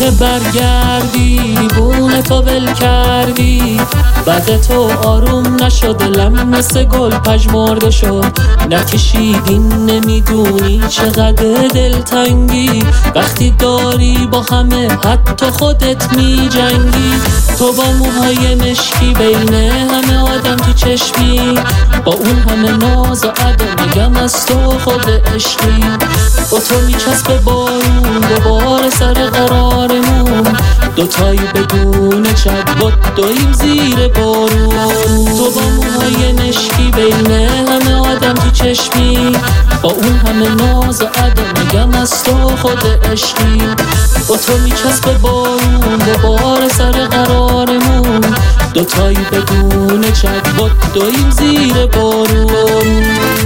برگردی بونه تو ول کردی، بعد تو آروم نشد، دلم مثل گل پژمرده شد. نکشیدین نمیدونی چقدر دلتنگی، وقتی داری با همه حتی خودت می جنگی. تو با موهای مشکی بین همه آدم تو چشمی، با اون همه ناز و ادا میگم از تو خود عشقی. با تو میچسبه بارون دوباره سر قرارمون، دوتایی بدون چت دویم زیر بارون. تو با موهای مشکی بین همه آدم تو چشمی، با اون همه ناز و ادا میگم از تو خود عشقی. با تو میچسبه بارون دوباره سر قرارمون، دوتایی بدون چت دویم زیر بارون.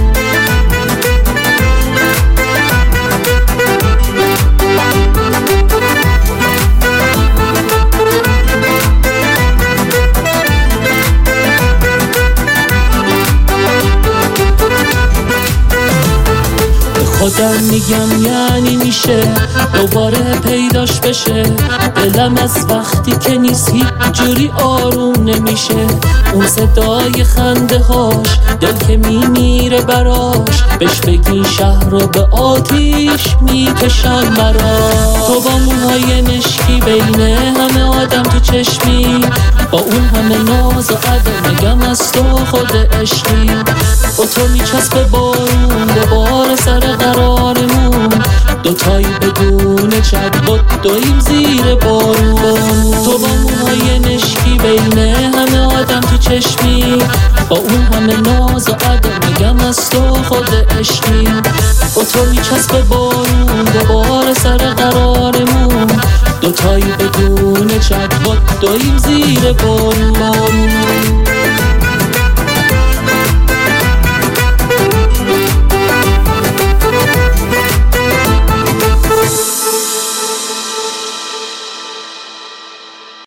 خودم میگم یعنی میشه دوباره پیداش بشه، دلم از وقتی که نیست هیچ جوری آروم نمیشه. اون صدای خنده هاش دل که میمیره براش، بهش بگین شهر رو به آتیش میکشم براش. تو با موهای مشکی بین همه آدم تو چشمی، با اون همه ناز و ادا میگم از تو خود عشقی. با تو میچسبه بارون دوباره سر قرارمون، دوتایی بدون چت دویم زیر بارون. تو با موهای مشکی بین همه آدم تو چشمی، با اون همه ناز و ادا میگم از تو خود عشقی. با تو میچسبه بارون دوباره سر قرارمون، دوتایی بدون چت دویم زیر بارون.